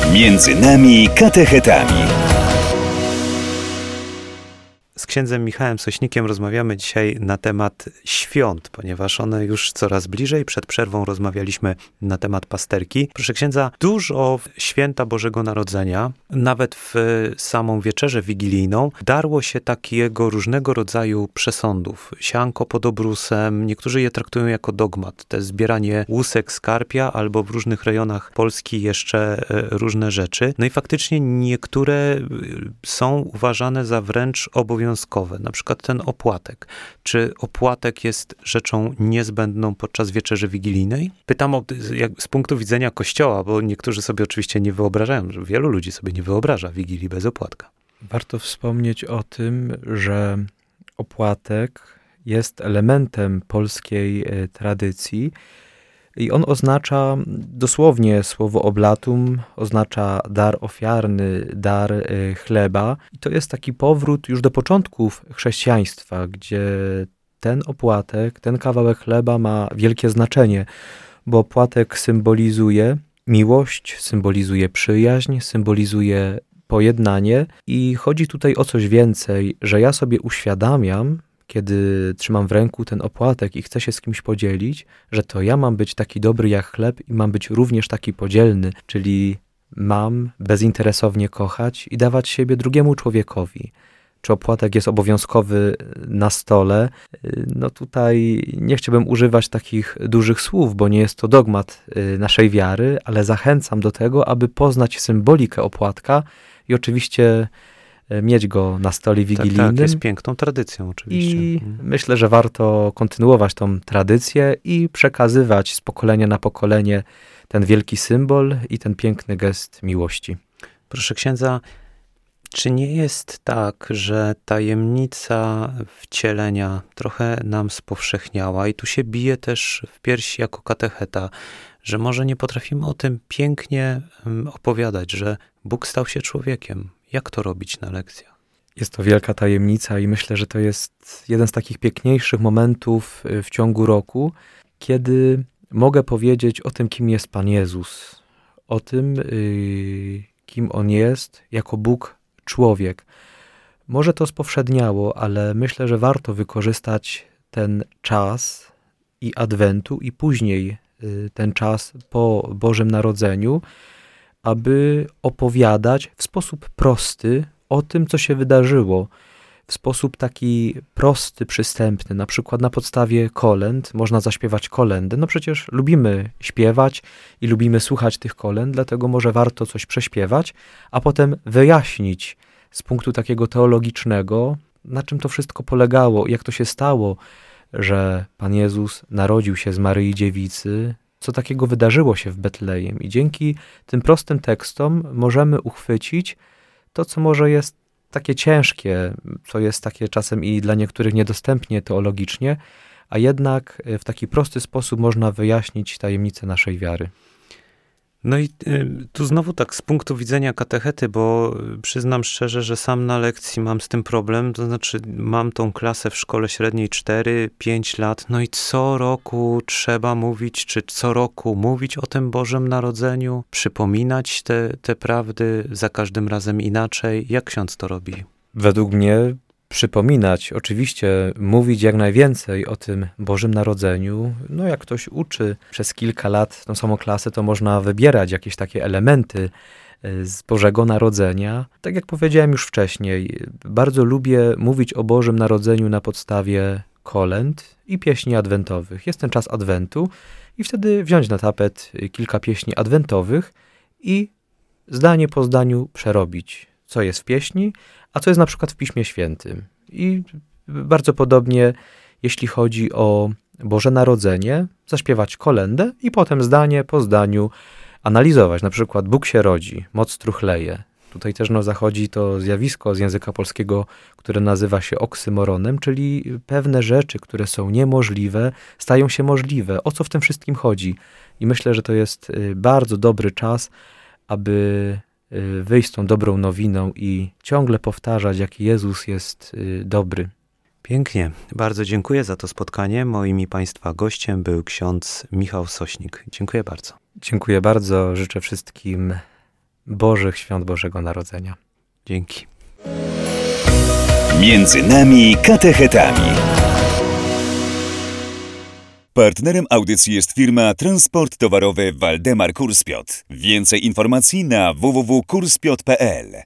Między nami katechetami. Z księdzem Michałem Sośnikiem rozmawiamy dzisiaj na temat świąt, ponieważ one już coraz bliżej. Przed przerwą rozmawialiśmy na temat pasterki. Proszę księdza, dużo święta Bożego Narodzenia, nawet w samą wieczerzę wigilijną, darło się takiego różnego rodzaju przesądów. Sianko pod obrusem, niektórzy je traktują jako dogmat. To jest zbieranie łusek skarpia albo w różnych rejonach Polski jeszcze różne rzeczy. No i faktycznie niektóre są uważane za wręcz obowiązkowe. Na przykład ten opłatek. Czy opłatek jest rzeczą niezbędną podczas wieczerzy wigilijnej? Pytam z punktu widzenia Kościoła, bo niektórzy sobie oczywiście nie wyobrażają, że wielu ludzi sobie nie wyobraża Wigilii bez opłatka. Warto wspomnieć o tym, że opłatek jest elementem polskiej tradycji i on oznacza dosłownie słowo oblatum, oznacza dar ofiarny, dar chleba. I to jest taki powrót już do początków chrześcijaństwa, gdzie ten opłatek, ten kawałek chleba ma wielkie znaczenie, bo opłatek symbolizuje miłość, symbolizuje przyjaźń, symbolizuje pojednanie i chodzi tutaj o coś więcej, że ja sobie uświadamiam, kiedy trzymam w ręku ten opłatek i chcę się z kimś podzielić, że to ja mam być taki dobry jak chleb i mam być również taki podzielny, czyli mam bezinteresownie kochać i dawać siebie drugiemu człowiekowi. Czy opłatek jest obowiązkowy na stole? No tutaj nie chciałbym używać takich dużych słów, bo nie jest to dogmat naszej wiary, ale zachęcam do tego, aby poznać symbolikę opłatka i oczywiście mieć go na stole wigilijnym. Tak, jest piękną tradycją oczywiście. I myślę, że warto kontynuować tą tradycję i przekazywać z pokolenia na pokolenie ten wielki symbol i ten piękny gest miłości. Proszę księdza, czy nie jest tak, że tajemnica wcielenia trochę nam spowszechniała i tu się bije też w piersi jako katecheta, że może nie potrafimy o tym pięknie opowiadać, że Bóg stał się człowiekiem. Jak to robić na lekcjach? Jest to wielka tajemnica i myślę, że to jest jeden z takich piękniejszych momentów w ciągu roku, kiedy mogę powiedzieć o tym, kim jest Pan Jezus, o tym, kim On jest jako Bóg człowiek. Może to spowszedniało, ale myślę, że warto wykorzystać ten czas i Adwentu i później ten czas po Bożym Narodzeniu, aby opowiadać w sposób prosty o tym, co się wydarzyło. W sposób taki prosty, przystępny, na przykład na podstawie kolęd można zaśpiewać kolędy. No przecież lubimy śpiewać i lubimy słuchać tych kolęd, dlatego może warto coś prześpiewać, a potem wyjaśnić z punktu takiego teologicznego, na czym to wszystko polegało, jak to się stało, że Pan Jezus narodził się z Maryi Dziewicy, co takiego wydarzyło się w Betlejem. I dzięki tym prostym tekstom możemy uchwycić to, co może jest takie ciężkie, co jest takie czasem i dla niektórych niedostępnie teologicznie, a jednak w taki prosty sposób można wyjaśnić tajemnicę naszej wiary. No i tu znowu tak z punktu widzenia katechety, bo przyznam szczerze, że sam na lekcji mam z tym problem, to znaczy mam tą klasę w szkole średniej 4-5 lat, no i co roku trzeba mówić, czy co roku mówić o tym Bożym Narodzeniu, przypominać te prawdy za każdym razem inaczej. Jak ksiądz to robi? Według mnie przypominać, oczywiście mówić jak najwięcej o tym Bożym Narodzeniu. No jak ktoś uczy przez kilka lat tą samą klasę, to można wybierać jakieś takie elementy z Bożego Narodzenia. Tak jak powiedziałem już wcześniej, bardzo lubię mówić o Bożym Narodzeniu na podstawie kolęd i pieśni adwentowych. Jest ten czas Adwentu i wtedy wziąć na tapet kilka pieśni adwentowych i zdanie po zdaniu przerobić, co jest w pieśni, a co jest na przykład w Piśmie Świętym. I bardzo podobnie, jeśli chodzi o Boże Narodzenie, zaśpiewać kolędę i potem zdanie po zdaniu analizować. Na przykład Bóg się rodzi, moc truchleje. Tutaj też zachodzi to zjawisko z języka polskiego, które nazywa się oksymoronem, czyli pewne rzeczy, które są niemożliwe, stają się możliwe. O co w tym wszystkim chodzi? I myślę, że to jest bardzo dobry czas, aby wyjść z tą dobrą nowiną i ciągle powtarzać, jaki Jezus jest dobry. Pięknie. Bardzo dziękuję za to spotkanie. Moim i Państwa gościem był ksiądz Michał Sośnik. Dziękuję bardzo. Dziękuję bardzo. Życzę wszystkim Bożych Świąt Bożego Narodzenia. Dzięki. Między nami katechetami. Partnerem audycji jest firma Transport Towarowy Waldemar Kurspiot. Więcej informacji na www.kurspiot.pl.